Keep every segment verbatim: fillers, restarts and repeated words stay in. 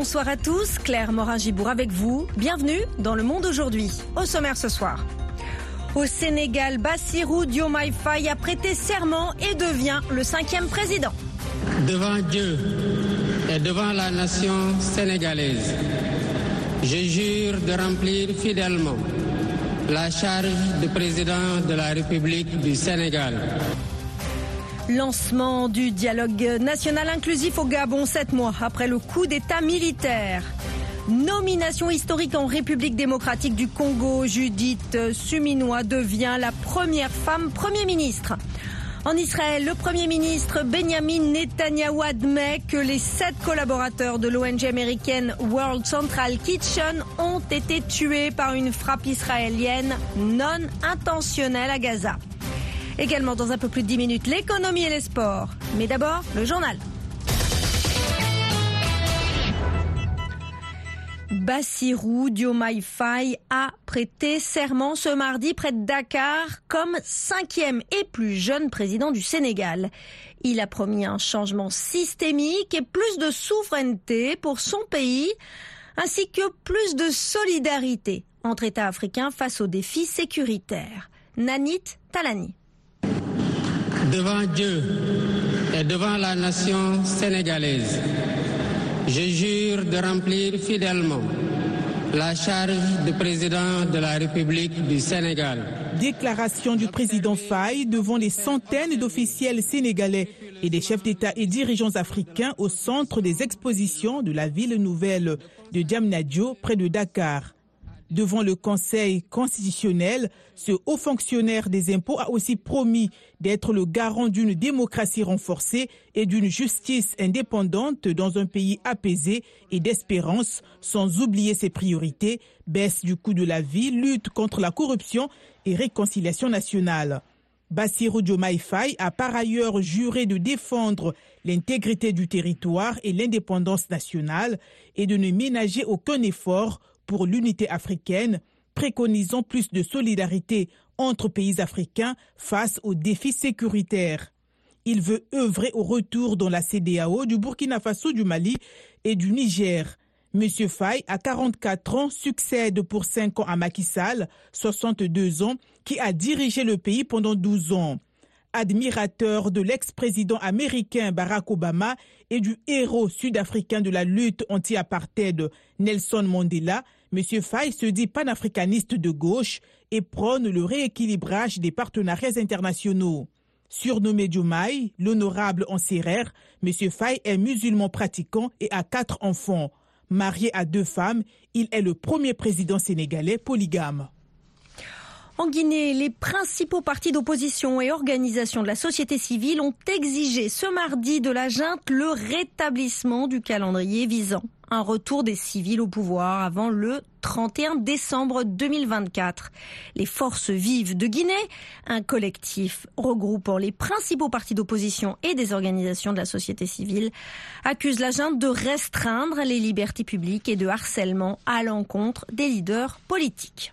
Bonsoir à tous, Claire Morin-Gibour avec vous. Bienvenue dans Le Monde aujourd'hui. Au sommaire ce soir. Au Sénégal, Bassirou Diomaye Faye a prêté serment et devient le cinquième président. Devant Dieu et devant la nation sénégalaise, je jure de remplir fidèlement la charge de président de la République du Sénégal. Lancement du dialogue national inclusif au Gabon, sept mois après le coup d'État militaire. Nomination historique en République démocratique du Congo, Judith Suminwa devient la première femme Premier ministre. En Israël, le Premier ministre Benjamin Netanyahou admet que les sept collaborateurs de l'O N G américaine World Central Kitchen ont été tués par une frappe israélienne non intentionnelle à Gaza. Également dans un peu plus de dix minutes, l'économie et les sports. Mais d'abord, le journal. Bassirou Diomaye Faye a prêté serment ce mardi près de Dakar comme cinquième et plus jeune président du Sénégal. Il a promis un changement systémique et plus de souveraineté pour son pays, ainsi que plus de solidarité entre États africains face aux défis sécuritaires. Nanit Talani. Devant Dieu et devant la nation sénégalaise, je jure de remplir fidèlement la charge de président de la République du Sénégal. Déclaration du président Faye devant les centaines d'officiels sénégalais et des chefs d'État et dirigeants africains au centre des expositions de la ville nouvelle de Diamniadio, près de Dakar. Devant le Conseil constitutionnel, ce haut fonctionnaire des impôts a aussi promis d'être le garant d'une démocratie renforcée et d'une justice indépendante dans un pays apaisé et d'espérance, sans oublier ses priorités, baisse du coût de la vie, lutte contre la corruption et réconciliation nationale. Bassirou Diomaye Faye a par ailleurs juré de défendre l'intégrité du territoire et l'indépendance nationale et de ne ménager aucun effort pour l'unité africaine, préconisant plus de solidarité entre pays africains face aux défis sécuritaires. Il veut œuvrer au retour dans la C E D E A O du Burkina Faso, du Mali et du Niger. Monsieur Faye, à quarante-quatre ans, succède pour cinq ans à Macky Sall, soixante-deux ans, qui a dirigé le pays pendant douze ans. Admirateur de l'ex-président américain Barack Obama et du héros sud-africain de la lutte anti-apartheid Nelson Mandela, M. Faye se dit panafricaniste de gauche et prône le rééquilibrage des partenariats internationaux. Surnommé Diomaye, l'honorable en sérère, M. Faye est musulman pratiquant et a quatre enfants. Marié à deux femmes, il est le premier président sénégalais polygame. En Guinée, les principaux partis d'opposition et organisations de la société civile ont exigé ce mardi de la junte le rétablissement du calendrier visant un retour des civils au pouvoir avant le trente et un décembre deux mille vingt-quatre. Les Forces vives de Guinée, un collectif regroupant les principaux partis d'opposition et des organisations de la société civile, accusent la junte de restreindre les libertés publiques et de harcèlement à l'encontre des leaders politiques.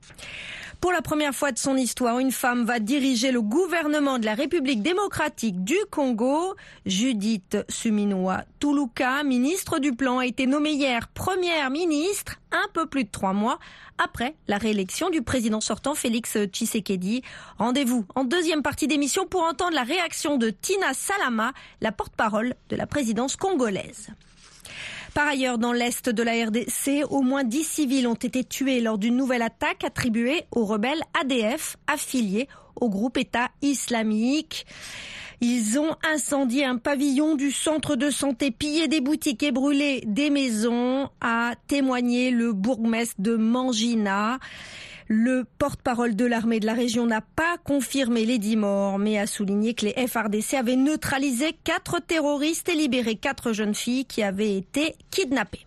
Pour la première fois de son histoire, une femme va diriger le gouvernement de la République démocratique du Congo. Judith Suminwa Tuluka, ministre du Plan, a été nommée hier première ministre, un peu plus de trois mois après la réélection du président sortant Félix Tshisekedi. Rendez-vous en deuxième partie d'émission pour entendre la réaction de Tina Salama, la porte-parole de la présidence congolaise. Par ailleurs, dans l'est de la R D C, au moins dix civils ont été tués lors d'une nouvelle attaque attribuée aux rebelles A D F affiliés au groupe État islamique. Ils ont incendié un pavillon du centre de santé, pillé des boutiques et brûlé des maisons, a témoigné le bourgmestre de Mangina. Le porte-parole de l'armée de la région n'a pas confirmé les dix morts, mais a souligné que les F R D C avaient neutralisé quatre terroristes et libéré quatre jeunes filles qui avaient été kidnappées.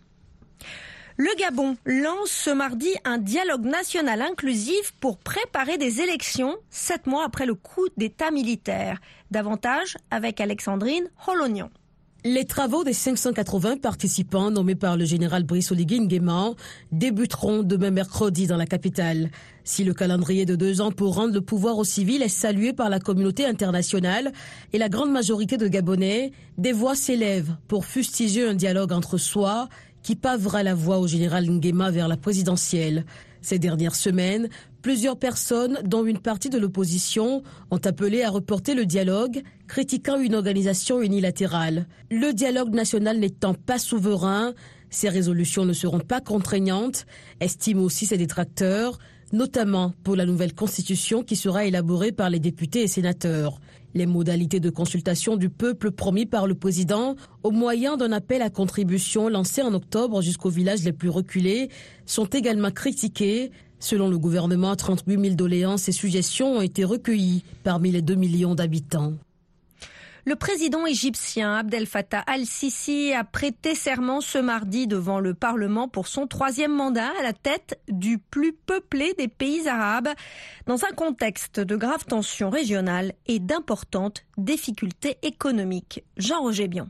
Le Gabon lance ce mardi un dialogue national inclusif pour préparer des élections, sept mois après le coup d'État militaire. Davantage avec Alexandrine Holognan. Les travaux des cinq cent quatre-vingts participants nommés par le général Brice Oligui Nguema débuteront demain mercredi dans la capitale. Si le calendrier de deux ans pour rendre le pouvoir aux civils est salué par la communauté internationale et la grande majorité de Gabonais, des voix s'élèvent pour fustiger un dialogue entre soi qui pavera la voie au général Nguema vers la présidentielle. Ces dernières semaines, plusieurs personnes, dont une partie de l'opposition, ont appelé à reporter le dialogue, critiquant une organisation unilatérale. Le dialogue national n'étant pas souverain, ces résolutions ne seront pas contraignantes, estiment aussi ses détracteurs, notamment pour la nouvelle constitution qui sera élaborée par les députés et sénateurs. Les modalités de consultation du peuple promis par le président au moyen d'un appel à contribution lancé en octobre jusqu'aux villages les plus reculés sont également critiquées. Selon le gouvernement, trente-huit mille doléances et suggestions ont été recueillies parmi les deux millions d'habitants. Le président égyptien Abdel Fattah al-Sisi a prêté serment ce mardi devant le Parlement pour son troisième mandat à la tête du plus peuplé des pays arabes, dans un contexte de graves tensions régionales et d'importantes difficultés économiques. Jean-Roger Bion.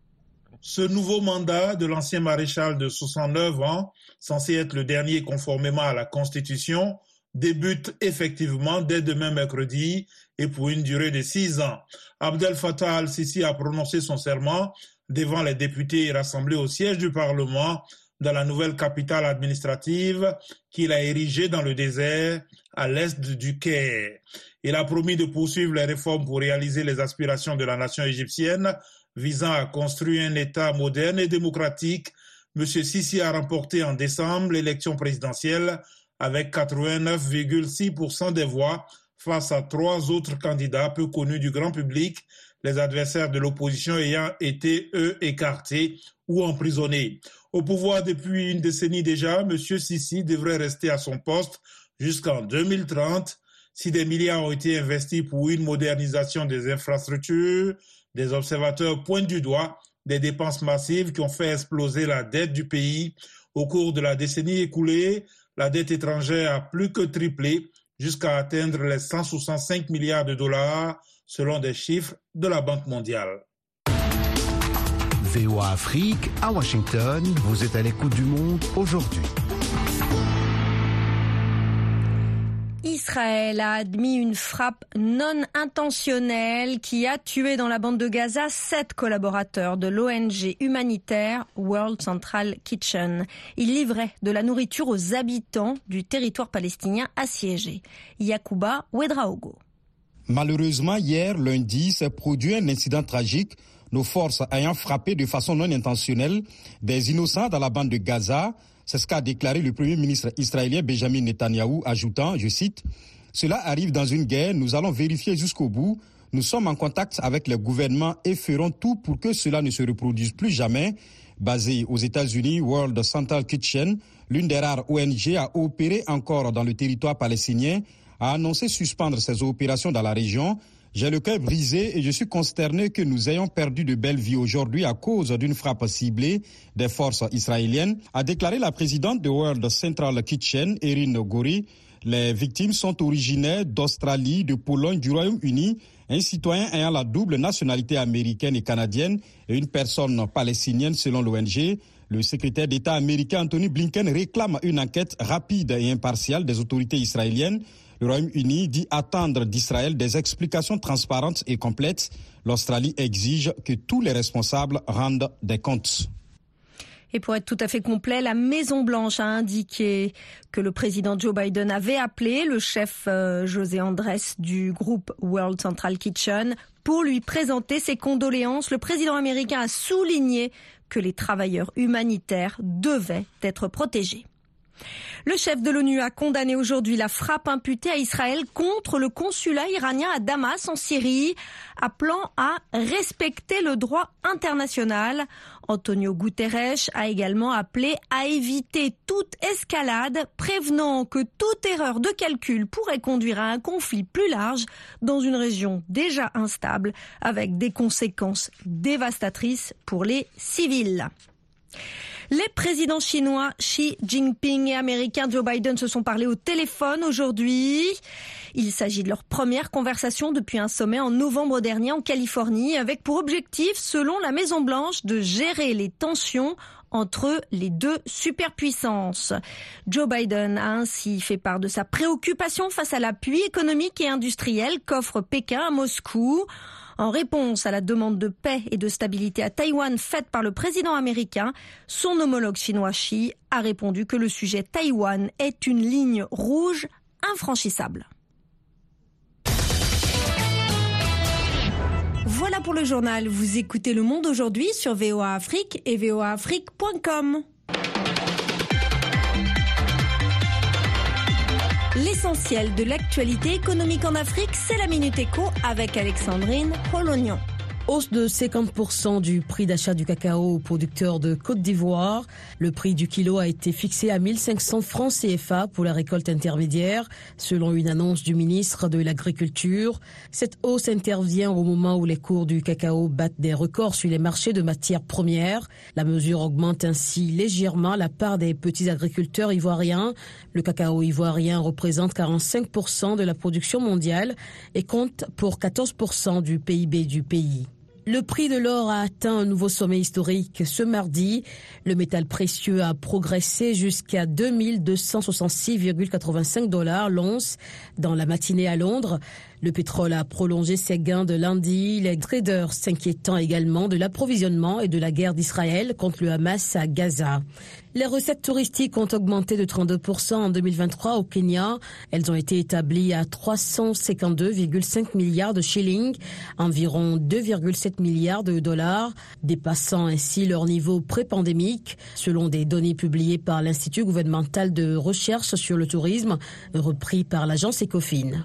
Ce nouveau mandat de l'ancien maréchal de soixante-neuf ans, censé être le dernier conformément à la Constitution, débute effectivement dès demain mercredi et pour une durée de six ans. Abdel Fattah al-Sisi a prononcé son serment devant les députés rassemblés au siège du Parlement dans la nouvelle capitale administrative qu'il a érigée dans le désert à l'est du Caire. Il a promis de poursuivre les réformes pour réaliser les aspirations de la nation égyptienne visant à construire un État moderne et démocratique. M. Sisi a remporté en décembre l'élection présidentielle avec quatre-vingt-neuf virgule six pour cent des voix face à trois autres candidats peu connus du grand public, les adversaires de l'opposition ayant été, eux, écartés ou emprisonnés. Au pouvoir depuis une décennie déjà, M. Sisi devrait rester à son poste jusqu'en deux mille trente. Si des milliards ont été investis pour une modernisation des infrastructures, des observateurs pointent du doigt des dépenses massives qui ont fait exploser la dette du pays. Au cours de la décennie écoulée, la dette étrangère a plus que triplé jusqu'à atteindre les cent soixante-cinq milliards de dollars selon des chiffres de la Banque mondiale. V O A Afrique, à Washington, vous êtes à l'écoute du monde aujourd'hui. Israël a admis une frappe non intentionnelle qui a tué dans la bande de Gaza sept collaborateurs de l'O N G humanitaire World Central Kitchen. Ils livraient de la nourriture aux habitants du territoire palestinien assiégé. Yacouba Ouedraogo. Malheureusement, hier, lundi, s'est produit un incident tragique, nos forces ayant frappé de façon non intentionnelle des innocents dans la bande de Gaza. C'est ce qu'a déclaré le Premier ministre israélien Benjamin Netanyahou, ajoutant, je cite, « Cela arrive dans une guerre, nous allons vérifier jusqu'au bout. Nous sommes en contact avec les gouvernements et ferons tout pour que cela ne se reproduise plus jamais. » Basé aux États-Unis, World Central Kitchen, l'une des rares O N G à opérer encore dans le territoire palestinien, a annoncé suspendre ses opérations dans la région. J'ai le cœur brisé et je suis consterné que nous ayons perdu de belles vies aujourd'hui à cause d'une frappe ciblée des forces israéliennes, a déclaré la présidente de World Central Kitchen, Erin Gori. Les victimes sont originaires d'Australie, de Pologne, du Royaume-Uni, un citoyen ayant la double nationalité américaine et canadienne et une personne palestinienne selon l'O N G. Le secrétaire d'État américain Anthony Blinken réclame une enquête rapide et impartiale des autorités israéliennes. Le Royaume-Uni dit attendre d'Israël des explications transparentes et complètes. L'Australie exige que tous les responsables rendent des comptes. Et pour être tout à fait complet, la Maison-Blanche a indiqué que le président Joe Biden avait appelé le chef euh, José Andrés du groupe World Central Kitchen pour lui présenter ses condoléances. Le président américain a souligné que les travailleurs humanitaires devaient être protégés. Le chef de l'ONU a condamné aujourd'hui la frappe imputée à Israël contre le consulat iranien à Damas en Syrie, appelant à respecter le droit international. Antonio Guterres a également appelé à éviter toute escalade, prévenant que toute erreur de calcul pourrait conduire à un conflit plus large dans une région déjà instable, avec des conséquences dévastatrices pour les civils. Les présidents chinois Xi Jinping et américains Joe Biden se sont parlé au téléphone aujourd'hui. Il s'agit de leur première conversation depuis un sommet en novembre dernier en Californie, avec pour objectif, selon la Maison-Blanche, de gérer les tensions entre les deux superpuissances. Joe Biden a ainsi fait part de sa préoccupation face à l'appui économique et industriel qu'offre Pékin à Moscou. En réponse à la demande de paix et de stabilité à Taïwan faite par le président américain, son homologue chinois Xi a répondu que le sujet Taïwan est une ligne rouge infranchissable. Voilà pour le journal. Vous écoutez Le Monde aujourd'hui sur V O A Afrique et v o a afrique point com. L'essentiel de l'actualité économique en Afrique, c'est la Minute Éco avec Alexandrine Polognon. Hausse de cinquante pour cent du prix d'achat du cacao aux producteurs de Côte d'Ivoire. Le prix du kilo a été fixé à mille cinq cents francs C F A pour la récolte intermédiaire, selon une annonce du ministre de l'Agriculture. Cette hausse intervient au moment où les cours du cacao battent des records sur les marchés de matières premières. La mesure augmente ainsi légèrement la part des petits agriculteurs ivoiriens. Le cacao ivoirien représente quarante-cinq pour cent de la production mondiale et compte pour quatorze pour cent du P I B du pays. Le prix de l'or a atteint un nouveau sommet historique ce mardi. Le métal précieux a progressé jusqu'à deux mille deux cent soixante-six virgule quatre-vingt-cinq dollars l'once dans la matinée à Londres. Le pétrole a prolongé ses gains de lundi, les traders s'inquiétant également de l'approvisionnement et de la guerre d'Israël contre le Hamas à Gaza. Les recettes touristiques ont augmenté de trente-deux pour cent en deux mille vingt-trois au Kenya. Elles ont été établies à trois cent cinquante-deux virgule cinq milliards de shillings, environ deux virgule sept milliards de dollars, dépassant ainsi leur niveau pré-pandémique, selon des données publiées par l'Institut gouvernemental de recherche sur le tourisme, repris par l'agence Ecofin.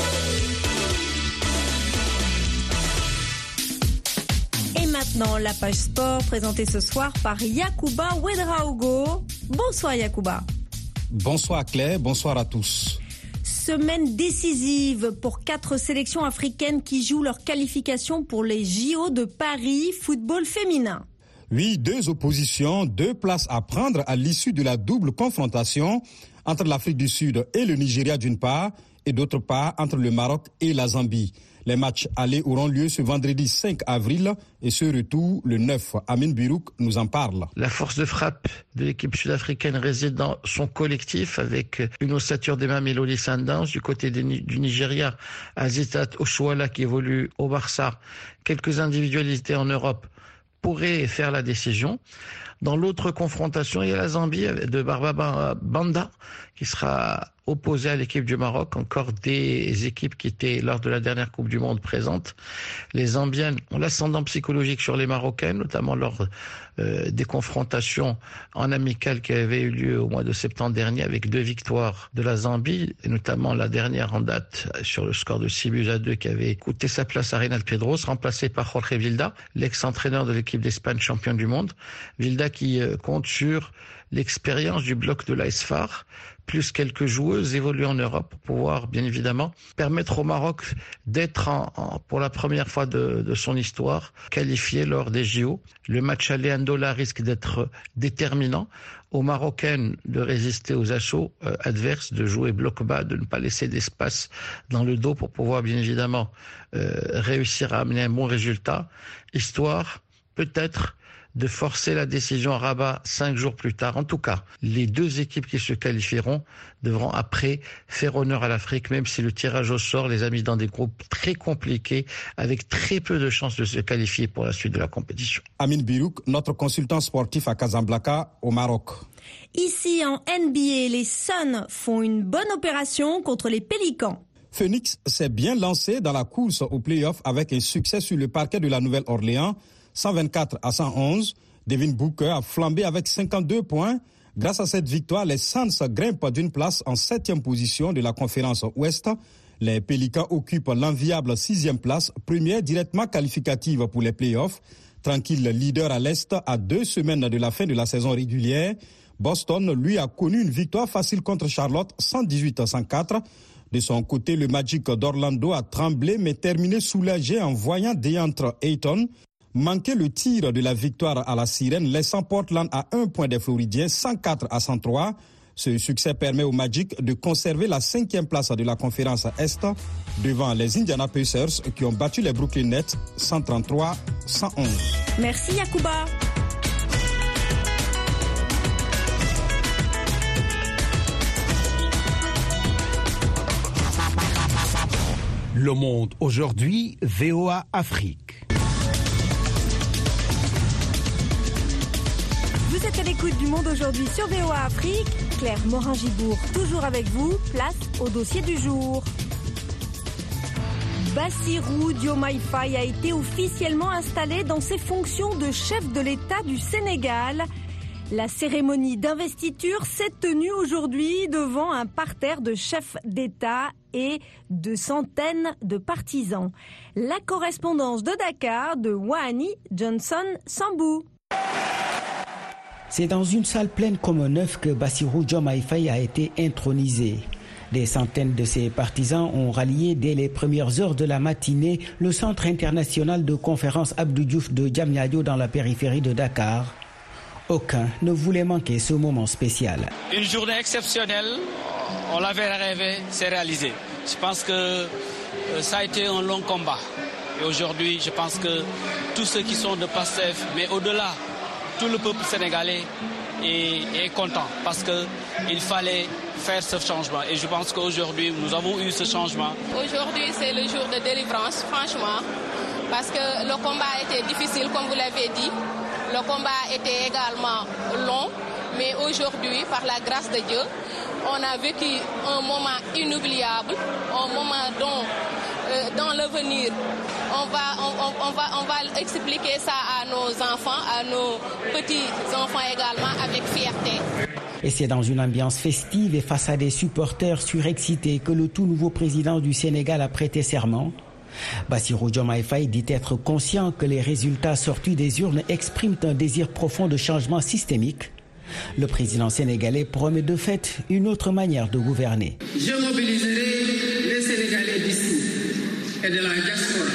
Maintenant, la page sport présentée ce soir par Yacouba Ouedraogo. Bonsoir Yacouba. Bonsoir Claire, bonsoir à tous. Semaine décisive pour quatre sélections africaines qui jouent leur qualification pour les J O de Paris football féminin. Oui, deux oppositions, deux places à prendre à l'issue de la double confrontation entre l'Afrique du Sud et le Nigeria d'une part et d'autre part entre le Maroc et la Zambie. Les matchs allés auront lieu ce vendredi cinq avril et ce retour le neuf. Amin Birouk nous en parle. La force de frappe de l'équipe sud-africaine réside dans son collectif avec une ossature des Mamelodi Sundowns. Du côté du Nigeria, Azitat Oshoala qui évolue au Barça. Quelques individualités en Europe pourraient faire la décision. Dans l'autre confrontation, il y a la Zambie de Barbaba Banda qui sera opposée à l'équipe du Maroc, encore des équipes qui étaient lors de la dernière Coupe du Monde présentes. Les Zambiennes ont l'ascendant psychologique sur les Marocaines, notamment lors euh, des confrontations en amical qui avaient eu lieu au mois de septembre dernier avec deux victoires de la Zambie, et notamment la dernière en date sur le score de six buts à deux qui avait coûté sa place à Reynald Pedros, remplacé par Jorge Vilda, l'ex-entraîneur de l'équipe d'Espagne championne du monde. Vilda qui euh, compte sur l'expérience du bloc de l'A S F A R, plus quelques joueuses évoluent en Europe pour pouvoir, bien évidemment, permettre au Maroc d'être, en, en, pour la première fois de, de son histoire, qualifié lors des J O. Le match aller à Ndola risque d'être déterminant. Aux Marocaines de résister aux assauts euh, adverses, de jouer bloc bas, de ne pas laisser d'espace dans le dos pour pouvoir, bien évidemment, euh, réussir à amener un bon résultat, histoire, peut-être, de forcer la décision à Rabat cinq jours plus tard. En tout cas, les deux équipes qui se qualifieront devront après faire honneur à l'Afrique, même si le tirage au sort les a mis dans des groupes très compliqués, avec très peu de chances de se qualifier pour la suite de la compétition. Amin Birouk, notre consultant sportif à Casablanca, au Maroc. Ici en N B A, les Suns font une bonne opération contre les Pélicans. Phoenix s'est bien lancé dans la course au play-off avec un succès sur le parquet de la Nouvelle-Orléans, cent vingt-quatre à cent onze. Devin Booker a flambé avec cinquante-deux points. Grâce à cette victoire, les Suns grimpent d'une place en septième position de la conférence Ouest. Les Pélicans occupent l'enviable sixième place, première directement qualificative pour les playoffs. Tranquille leader à l'Est à deux semaines de la fin de la saison régulière. Boston, lui, a connu une victoire facile contre Charlotte, cent dix-huit à cent quatre. De son côté, le Magic d'Orlando a tremblé mais terminé soulagé en voyant DeAndre Ayton manquer le tir de la victoire à la sirène, laissant Portland à un point des Floridiens, cent quatre à cent trois. Ce succès permet au Magic de conserver la cinquième place de la conférence Est devant les Indiana Pacers qui ont battu les Brooklyn Nets cent trente-trois à cent onze. Merci Yacouba. Le Monde aujourd'hui, V O A Afrique. Vous êtes à l'écoute du Monde aujourd'hui sur V O A Afrique. Claire Morin-Gibourg, toujours avec vous. Place au dossier du jour. Bassirou Diomaye Faye a été officiellement installé dans ses fonctions de chef de l'État du Sénégal. La cérémonie d'investiture s'est tenue aujourd'hui devant un parterre de chefs d'État et de centaines de partisans. La correspondance de Dakar de Wahani Johnson Sambou. C'est dans une salle pleine comme un œuf que Bassirou Diomaye Faye a été intronisé. Des centaines de ses partisans ont rallié dès les premières heures de la matinée le centre international de conférence Abdou Diouf de Diamniadio dans la périphérie de Dakar. Aucun ne voulait manquer ce moment spécial. Une journée exceptionnelle, on l'avait rêvé, c'est réalisé. Je pense que ça a été un long combat. Et aujourd'hui, je pense que tous ceux qui sont de Pastef, mais au-delà, tout le peuple sénégalais est, est content parce qu'il fallait faire ce changement. Et je pense qu'aujourd'hui, nous avons eu ce changement. Aujourd'hui, c'est le jour de délivrance, franchement, parce que le combat a été difficile, comme vous l'avez dit. Le combat était également long, mais aujourd'hui, par la grâce de Dieu, on a vécu un moment inoubliable, un moment dont, euh, dans l'avenir, on va, on, on, va, on va expliquer ça à nos enfants, à nos petits-enfants également, avec fierté. Et c'est dans une ambiance festive et face à des supporters surexcités que le tout nouveau président du Sénégal a prêté serment. Bassirou Diomaye Faye dit être conscient que les résultats sortis des urnes expriment un désir profond de changement systémique. Le président sénégalais promet de fait une autre manière de gouverner. Je mobiliserai les Sénégalais d'ici et de la diaspora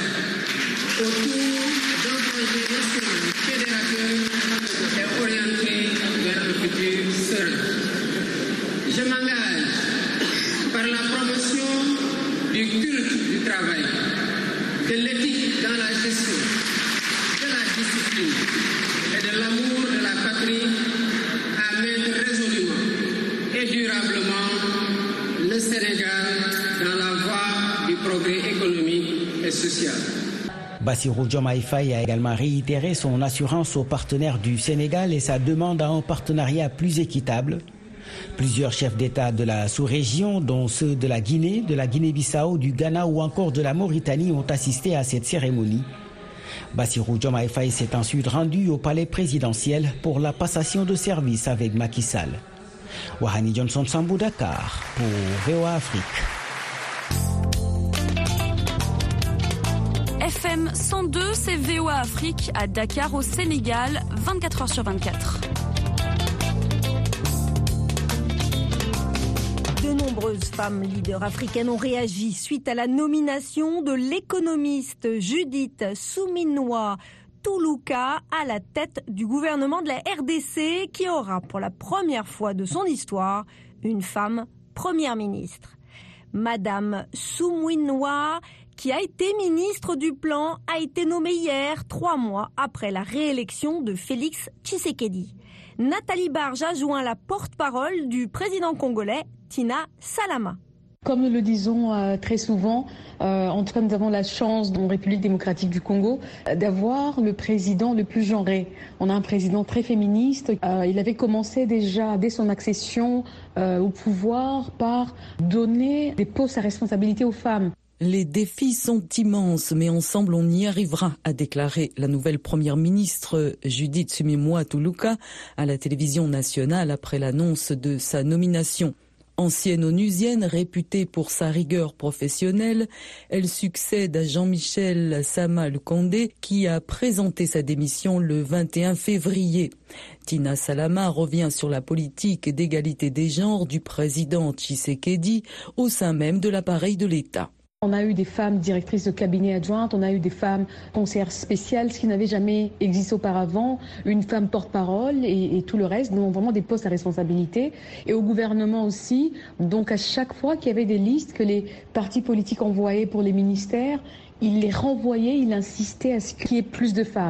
autour d'un projet national fédérateur et orienté vers un futur serein. Je m'engage par la promotion du culte du travail, de l'éthique dans la gestion, de la discipline et de l'amour de la patrie à mettre résolument et durablement le Sénégal dans la voie du progrès économique et social. Bassirou Diomaye Faye a également réitéré son assurance aux partenaires du Sénégal et sa demande à un partenariat plus équitable. Plusieurs chefs d'État de la sous-région, dont ceux de la Guinée, de la Guinée-Bissau, du Ghana ou encore de la Mauritanie, ont assisté à cette cérémonie. Bassirou Diomaye Faye s'est ensuite rendu au palais présidentiel pour la passation de service avec Macky Sall. Wahani Johnson Sambou, Dakar, pour V O A Afrique. F M cent deux, c'est V O A Afrique à Dakar au Sénégal, vingt-quatre heures sur vingt-quatre. De nombreuses femmes leaders africaines ont réagi suite à la nomination de l'économiste Judith Suminwa Tuluka à la tête du gouvernement de la R D C, qui aura pour la première fois de son histoire une femme première ministre. Madame Suminwa, qui a été ministre du Plan, a été nommée hier, trois mois après la réélection de Félix Tshisekedi. Nathalie Barge a joint la porte-parole du président congolais, Tina Salama. Comme nous le disons euh, très souvent, euh, en tout cas nous avons la chance en République démocratique du Congo euh, d'avoir le président le plus genré. On a un président très féministe. Euh, il avait commencé déjà dès son accession euh, au pouvoir par donner des postes à responsabilité aux femmes. Les défis sont immenses, mais ensemble on y arrivera, a déclaré la nouvelle première ministre Judith Suminwa Tuluka à la télévision nationale après l'annonce de sa nomination. Ancienne onusienne, réputée pour sa rigueur professionnelle, elle succède à Jean-Michel Sama Lukonde qui a présenté sa démission le vingt et un février. Tina Salama revient sur la politique d'égalité des genres du président Tshisekedi au sein même de l'appareil de l'État. On a eu des femmes directrices de cabinet adjointes, on a eu des femmes conseillères spéciales, ce qui n'avait jamais existé auparavant, une femme porte-parole et, et tout le reste, donc vraiment des postes à responsabilité. Et au gouvernement aussi, donc à chaque fois qu'il y avait des listes que les partis politiques envoyaient pour les ministères, il les renvoyait, il insistait à ce qu'il y ait plus de femmes.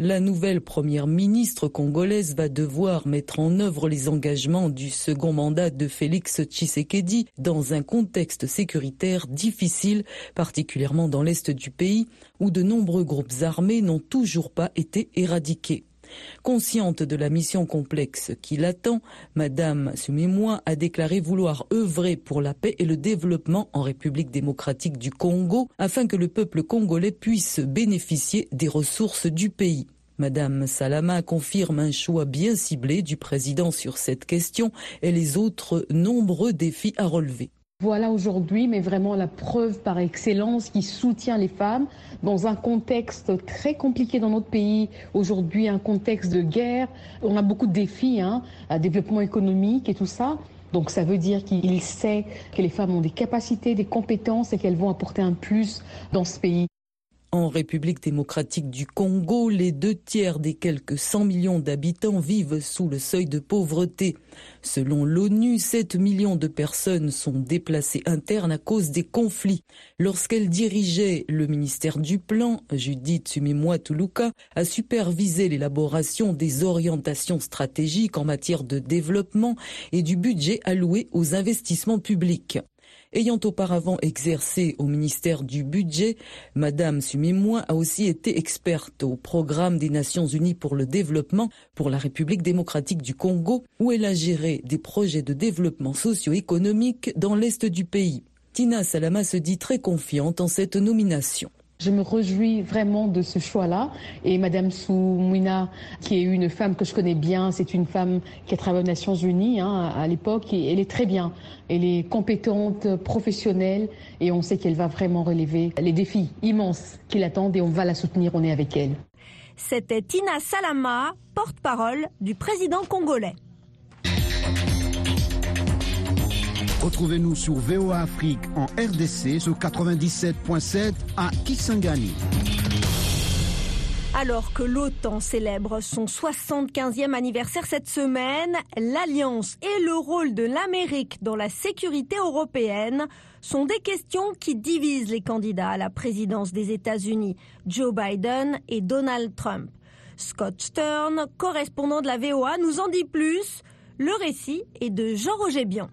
La nouvelle première ministre congolaise va devoir mettre en œuvre les engagements du second mandat de Félix Tshisekedi dans un contexte sécuritaire difficile, particulièrement dans l'est du pays, où de nombreux groupes armés n'ont toujours pas été éradiqués. Consciente de la mission complexe qui l'attend, Madame Sumimwa a déclaré vouloir œuvrer pour la paix et le développement en République démocratique du Congo afin que le peuple congolais puisse bénéficier des ressources du pays. Madame Salama confirme un choix bien ciblé du président sur cette question et les autres nombreux défis à relever. Voilà aujourd'hui, mais vraiment la preuve par excellence qui soutient les femmes dans un contexte très compliqué dans notre pays. Aujourd'hui, un contexte de guerre. On a beaucoup de défis, hein, un développement économique et tout ça. Donc ça veut dire qu'il sait que les femmes ont des capacités, des compétences et qu'elles vont apporter un plus dans ce pays. En République démocratique du Congo, les deux tiers des quelques cent millions d'habitants vivent sous le seuil de pauvreté. Selon l'ONU, sept millions de personnes sont déplacées internes à cause des conflits. Lorsqu'elle dirigeait le ministère du Plan, Judith Suminwa-Tuluka a supervisé l'élaboration des orientations stratégiques en matière de développement et du budget alloué aux investissements publics. Ayant auparavant exercé au ministère du Budget, Madame Sumimwa a aussi été experte au programme des Nations Unies pour le développement pour la République démocratique du Congo, où elle a géré des projets de développement socio-économique dans l'est du pays. Tina Salama se dit très confiante en cette nomination. Je me réjouis vraiment de ce choix-là. Et Madame Sumimwa, qui est une femme que je connais bien, c'est une femme qui a travaillé aux Nations Unies hein, à l'époque, et elle est très bien. Elle est compétente, professionnelle, et on sait qu'elle va vraiment relever les défis immenses qui l'attendent, et on va la soutenir, on est avec elle. C'était Tina Salama, porte-parole du président congolais. Retrouvez-nous sur V O A Afrique en R D C sur quatre-vingt-dix-sept virgule sept à Kisangani. Alors que l'OTAN célèbre son soixante-quinzième anniversaire cette semaine, l'Alliance et le rôle de l'Amérique dans la sécurité européenne sont des questions qui divisent les candidats à la présidence des États-Unis, Joe Biden et Donald Trump. Scott Stern, correspondant de la V O A, nous en dit plus. Le récit est de Jean-Roger Bian.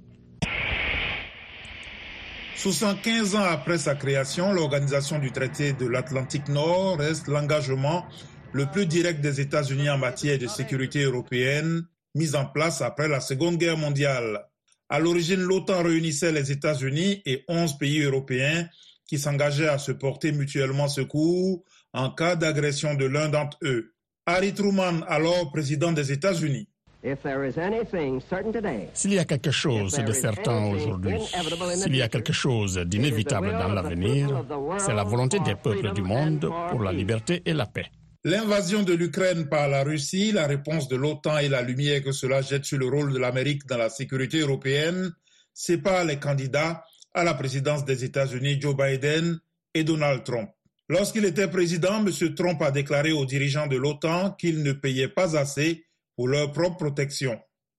soixante-quinze ans après sa création, l'Organisation du traité de l'Atlantique Nord reste l'engagement le plus direct des États-Unis en matière de sécurité européenne, mis en place après la Seconde Guerre mondiale. À l'origine, l'OTAN réunissait les États-Unis et onze pays européens qui s'engageaient à se porter mutuellement secours en cas d'agression de l'un d'entre eux. Harry Truman, alors président des États-Unis. S'il y a quelque chose de certain aujourd'hui, s'il y a quelque chose d'inévitable dans l'avenir, c'est la volonté des peuples du monde pour la liberté et la paix. L'invasion de l'Ukraine par la Russie, la réponse de l'OTAN et la lumière que cela jette sur le rôle de l'Amérique dans la sécurité européenne séparent les candidats à la présidence des États-Unis, Joe Biden et Donald Trump. Lorsqu'il était président, M. Trump a déclaré aux dirigeants de l'OTAN qu'ils ne payaient pas assez pour leur propre protection.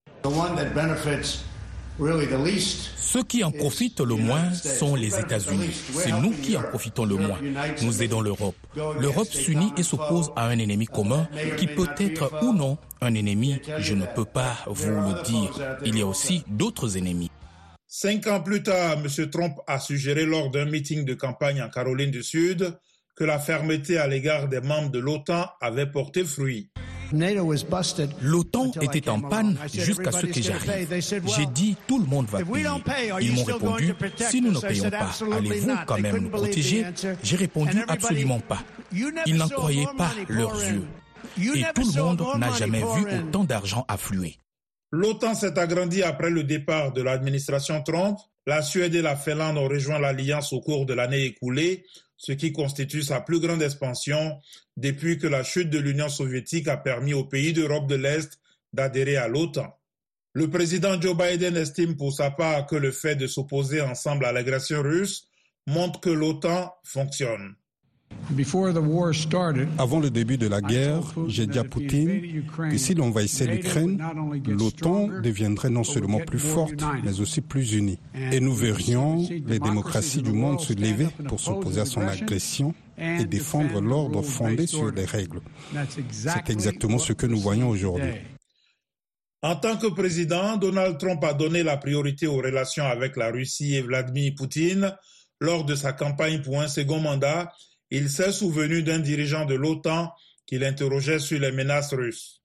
Ceux qui en profitent le moins sont les États-Unis. C'est nous qui en profitons le moins. Nous aidons l'Europe. L'Europe s'unit et s'oppose à un ennemi commun qui peut être ou non un ennemi. Je ne peux pas vous le dire. Il y a aussi d'autres ennemis. Cinq ans plus tard, M. Trump a suggéré lors d'un meeting de campagne en Caroline du Sud que la fermeté à l'égard des membres de l'OTAN avait porté fruit. L'OTAN était en panne jusqu'à ce que j'arrive. J'ai dit tout le monde va payer. Ils m'ont répondu, si nous ne payons pas, allez-vous quand même nous protéger? J'ai répondu absolument pas. Ils n'en croyaient pas leurs yeux. Et tout le monde n'a jamais vu autant d'argent affluer. L'OTAN s'est agrandie après le départ de l'administration Trump. La Suède et la Finlande ont rejoint l'alliance au cours de l'année écoulée, ce qui constitue sa plus grande expansion depuis que la chute de l'Union soviétique a permis aux pays d'Europe de l'Est d'adhérer à l'OTAN. Le président Joe Biden estime pour sa part que le fait de s'opposer ensemble à l'agression russe montre que l'OTAN fonctionne. Avant le début de la guerre, j'ai dit à Poutine que s'il envahissait l'Ukraine, l'OTAN deviendrait non seulement plus forte, mais aussi plus unie. Et nous verrions les démocraties du monde se lever pour s'opposer à son agression et défendre l'ordre fondé sur des règles. C'est exactement ce que nous voyons aujourd'hui. En tant que président, Donald Trump a donné la priorité aux relations avec la Russie et Vladimir Poutine. Lors de sa campagne pour un second mandat, il s'est souvenu d'un dirigeant de l'OTAN qui l'interrogeait sur les menaces russes.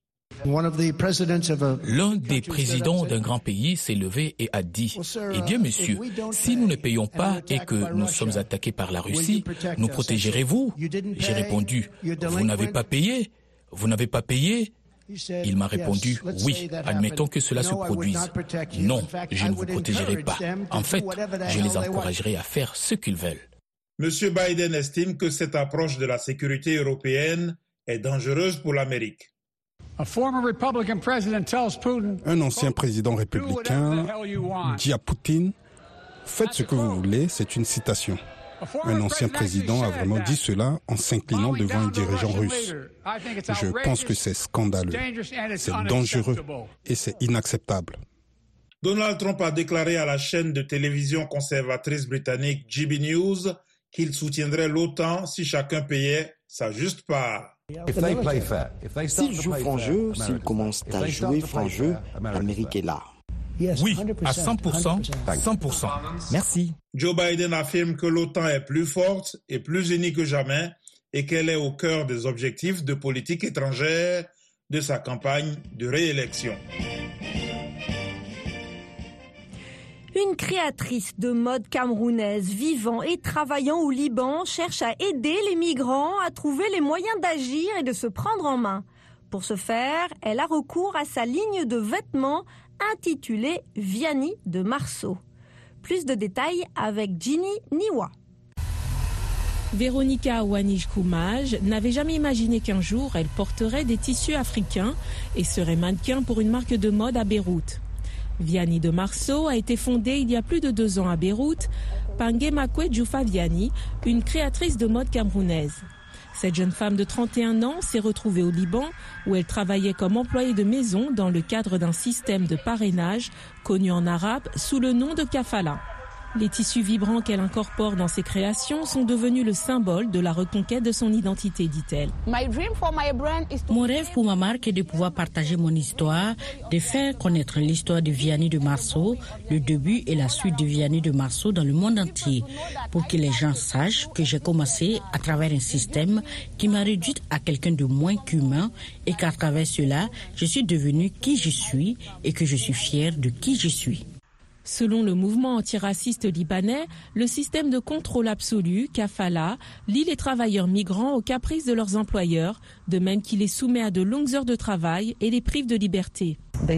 L'un des présidents d'un grand pays s'est levé et a dit « Eh bien, monsieur, si nous ne payons pas et que nous sommes attaqués par la Russie, nous protégerez-vous » J'ai répondu « Vous n'avez pas payé, vous n'avez pas payé ?» Il m'a répondu « Oui, admettons que cela se produise. Non, je ne vous protégerai pas. En fait, je les encouragerai à faire ce qu'ils veulent. » M. Biden estime que cette approche de la sécurité européenne est dangereuse pour l'Amérique. Un ancien président républicain dit à Poutine « Faites ce que vous voulez », c'est une citation. Un ancien président a vraiment dit cela en s'inclinant devant un dirigeant russe. Je pense que c'est scandaleux, c'est dangereux et c'est inacceptable. Donald Trump a déclaré à la chaîne de télévision conservatrice britannique G B News qu'il soutiendrait l'OTAN si chacun payait sa juste part. S'ils jouent franc jeu, s'ils commencent à jouer franc jeu, l'Amérique est là. Oui, à cent pour cent, cent pour cent. Merci. Joe Biden affirme que l'OTAN est plus forte et plus unie que jamais et qu'elle est au cœur des objectifs de politique étrangère de sa campagne de réélection. Une créatrice de mode camerounaise vivant et travaillant au Liban cherche à aider les migrants à trouver les moyens d'agir et de se prendre en main. Pour ce faire, elle a recours à sa ligne de vêtements intitulée Vianney de Marceau. Plus de détails avec Ginny Niwa. Véronica Wanij-Koumaj n'avait jamais imaginé qu'un jour elle porterait des tissus africains et serait mannequin pour une marque de mode à Beyrouth. Vianney de Marceau a été fondée il y a plus de deux ans à Beyrouth par Ngemakwe Djoufa Vianney, une créatrice de mode camerounaise. Cette jeune femme de trente et un ans s'est retrouvée au Liban où elle travaillait comme employée de maison dans le cadre d'un système de parrainage connu en arabe sous le nom de kafala. Les tissus vibrants qu'elle incorpore dans ses créations sont devenus le symbole de la reconquête de son identité, dit-elle. Mon rêve pour ma marque est de pouvoir partager mon histoire, de faire connaître l'histoire de Vianney de Marceau, le début et la suite de Vianney de Marceau dans le monde entier, pour que les gens sachent que j'ai commencé à travers un système qui m'a réduite à quelqu'un de moins qu'humain et qu'à travers cela, je suis devenue qui je suis et que je suis fière de qui je suis. Selon le mouvement antiraciste libanais, le système de contrôle absolu, kafala, lie les travailleurs migrants aux caprices de leurs employeurs, de même qu'il les soumet à de longues heures de travail et les prive de liberté.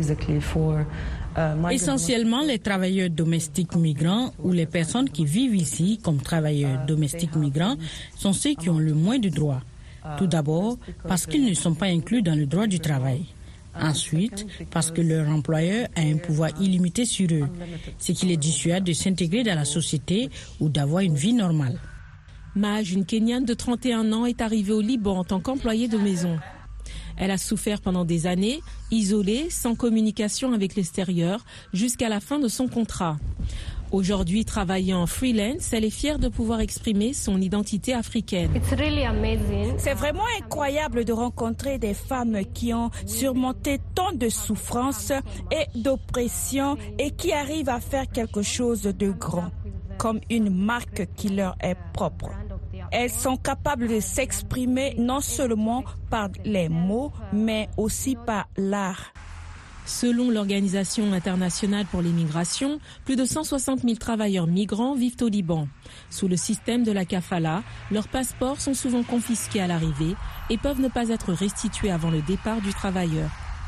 Essentiellement, les travailleurs domestiques migrants ou les personnes qui vivent ici comme travailleurs domestiques migrants sont ceux qui ont le moins de droits. Tout d'abord, parce qu'ils ne sont pas inclus dans le droit du travail. Ensuite, parce que leur employeur a un pouvoir illimité sur eux, ce qui les dissuade de s'intégrer dans la société ou d'avoir une vie normale. Maj, une Kenyane de trente et un ans, est arrivée au Liban en tant qu'employée de maison. Elle a souffert pendant des années, isolée, sans communication avec l'extérieur, jusqu'à la fin de son contrat. Aujourd'hui, travaillant en freelance, elle est fière de pouvoir exprimer son identité africaine. C'est vraiment incroyable de rencontrer des femmes qui ont surmonté tant de souffrances et d'oppression et qui arrivent à faire quelque chose de grand, comme une marque qui leur est propre. Elles sont capables de s'exprimer non seulement par les mots, mais aussi par l'art. Selon l'Organisation internationale pour les migrations, plus de cent soixante mille travailleurs migrants vivent au Liban. Sous le système de la kafala, leurs passeports sont souvent confisqués à l'arrivée et peuvent ne pas être restitués avant le départ du travailleur.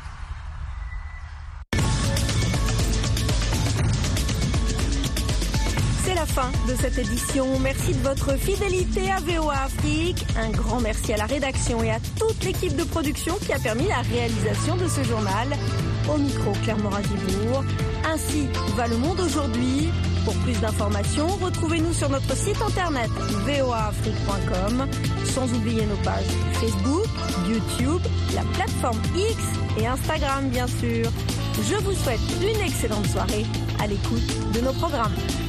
C'est la fin de cette édition. Merci de votre fidélité à V O A Afrique. Un grand merci à la rédaction et à toute l'équipe de production qui a permis la réalisation de ce journal. Au micro, Claire Morazibourg. Ainsi va le monde aujourd'hui. Pour plus d'informations, retrouvez-nous sur notre site internet v o a afrique point com, sans oublier nos pages Facebook, YouTube, la plateforme X et Instagram bien sûr. Je vous souhaite une excellente soirée à l'écoute de nos programmes.